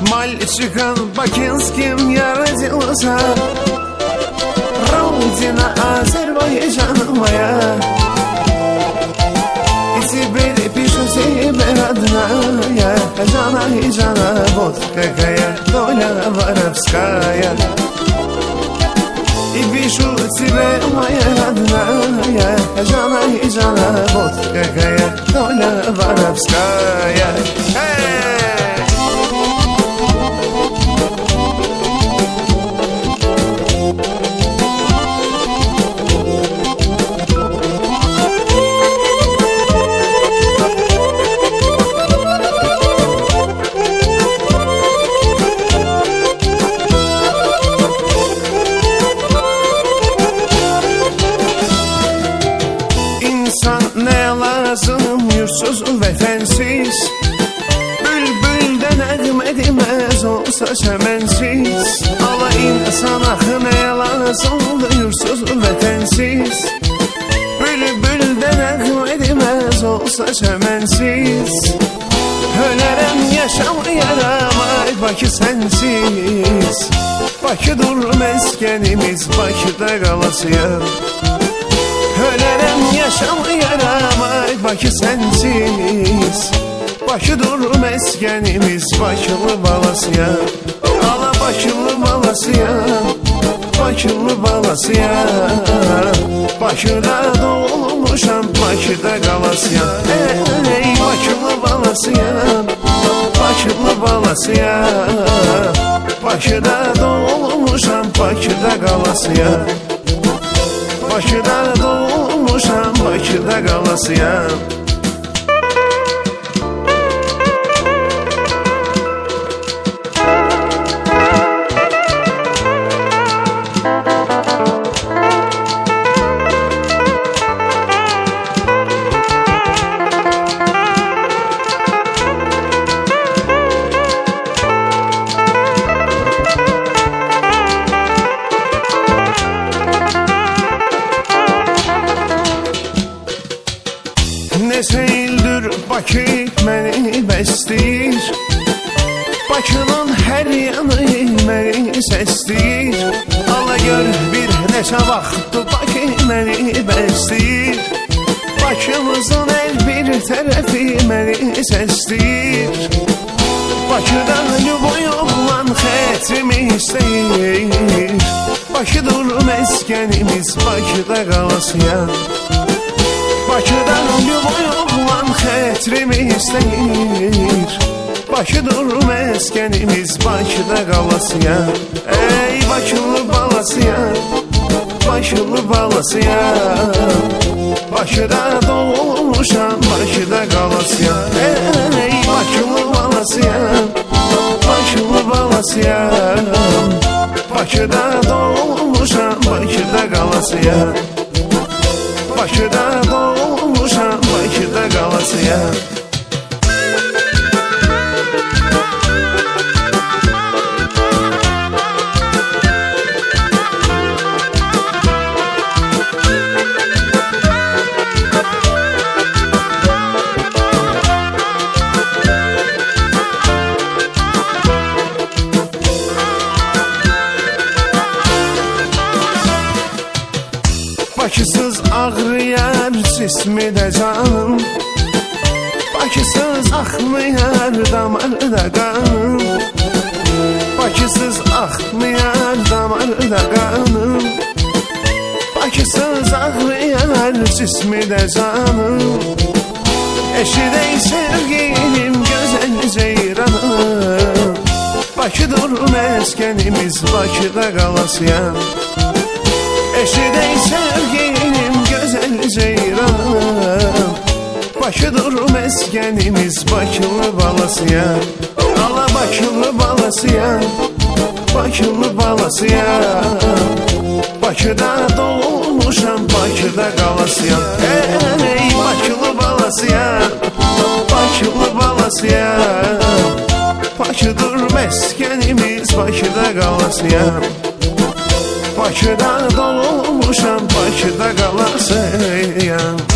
Мальчиком бакинским я родился. Родина Азербайджан моя. И теперь пишу тебе, родная, жана и жана, вот какая доля воровская. И пишу тебе, моя родная, жана и жана, вот какая доля воровская. Yursuz vətənsiz, bülbüldən əqmə deməz olsa çəmənsiz. Ala insan axı nə lazımdır yursuz vətənsiz, bülbüldən əqmə deməz olsa çəmənsiz. Ölərəm yaşamayarım ay Bakı sənsiz. Bakıdır məskənimiz, Bakıda qalasıyam. Ölərəm yaşamayarım ay Bakı sənsiz. Bakıdır məskənimiz, Bakılı balasıyam. Ala Bakılı balasıyam, Bakılı balasıyam. Bakıda doğulmuşam, Bakıda qalasıyam. Ey Bakılı balasıyam, Bakılı balasıyam. Bakıda doğulmuşam, Bakıda qalasıyam. Bakıda doğmuşam, Bakıda qalasıyam. Neçə ildir Bakı məni bəsləyir, Bakının hər yanı məni səsləyir. Ala gör bir neçə vaxtdır Bakı məni bəsləyir, Bakımızın hər bir tərəfi məni səsləyir. Bakıdan yuboy oğlan xətrimi istəyir, Bakıdır məskənimiz, Bakıda qalasıyam. Bakıdan yuboy oğlan xətrimi istəyir, Bakıdır məskənimiz, Bakıda qalasıyam. Ey Bakılı balasıyam, Bakılı balasıyam. Bakıda doğulmuşam, Bakıda qalasıyam. Ey Bakılı balasıyam, Bakılı balasıyam. Bakıda doğulmuşam, Bakıda qalasıyam. Bakıda doğmuşam, Bakıda qalasıyam. Bakısız ağrıyar cismi de canım, Bakısız axmayar damarda qanım. Bakısız axmayar damarda qanım, Bakısız ağrıyar cismi de canım. Eşidey sevgilim gözəl ceyranım, Bakıdır məskənimiz, Bakıda qalasıyam. Eşidey sevgilim gözəl ceyranım, Bakıdır məskənimiz, Bakılı balasıyam. Ala Bakılı balasıyam, Bakılı balasıyam. Bakıda doğulmuşam, Bakıda qalasıyam. Ey Bakılı balasıyam, Bakılı balasıyam. Bakıdır məskənimiz, Bakıda qalasıyam. Bakıda doğulmuşam, Bakıda qalasıyam.